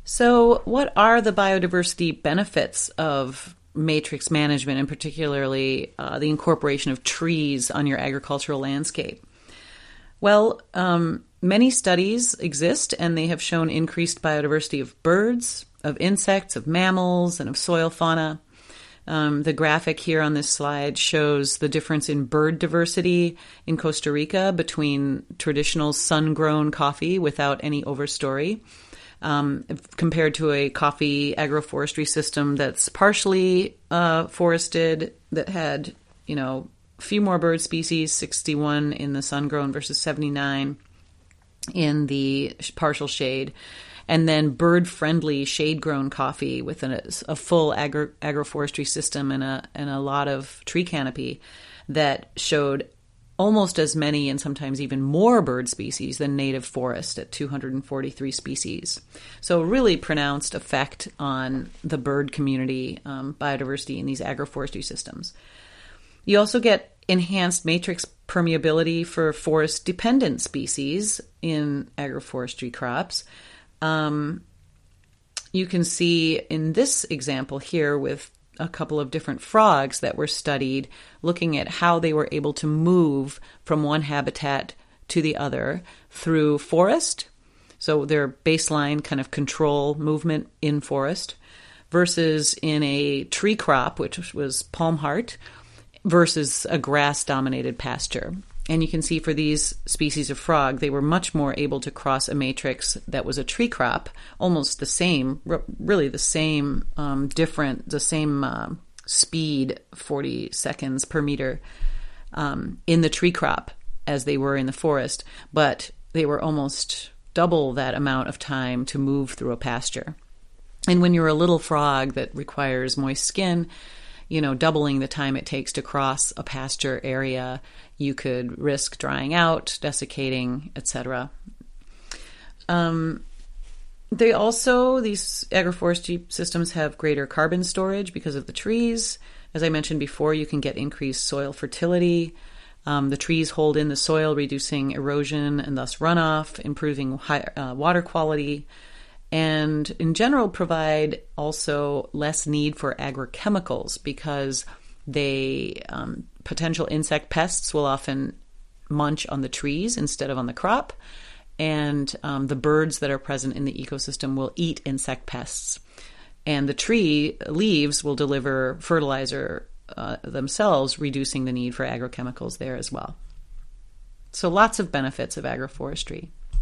So, what are the biodiversity benefits of matrix management, and particularly the incorporation of trees on your agricultural landscape? Well, many studies exist, and they have shown increased biodiversity of birds, of insects, of mammals, and of soil fauna. The graphic here on this slide shows the difference in bird diversity in Costa Rica between traditional sun-grown coffee without any overstory, compared to a coffee agroforestry system that's partially forested, that had, a few more bird species, 61 in the sun-grown versus 79 in the partial shade, and then bird-friendly shade-grown coffee with a full agroforestry system and a lot of tree canopy that showed almost as many and sometimes even more bird species than native forest at 243 species. So a really pronounced effect on the bird community biodiversity in these agroforestry systems. You also get enhanced matrix permeability for forest-dependent species in agroforestry crops. You can see in this example here with a couple of different frogs that were studied, looking at how they were able to move from one habitat to the other through forest, so their baseline kind of control movement in forest, versus in a tree crop, which was palm heart, versus a grass-dominated pasture. And you can see for these species of frog, they were much more able to cross a matrix that was a tree crop, almost the same, really the same, the same speed, 40 seconds per meter, in the tree crop as they were in the forest, but they were almost double that amount of time to move through a pasture. And when you're a little frog that requires moist skin, doubling the time it takes to cross a pasture area, you could risk drying out, desiccating, etc. These agroforestry systems have greater carbon storage because of the trees. As I mentioned before, you can get increased soil fertility. The trees hold in the soil, reducing erosion and thus runoff, improving water quality, and in general provide also less need for agrochemicals because potential insect pests will often munch on the trees instead of on the crop, and the birds that are present in the ecosystem will eat insect pests, and the tree leaves will deliver fertilizer themselves, reducing the need for agrochemicals there as well. So lots of benefits of agroforestry.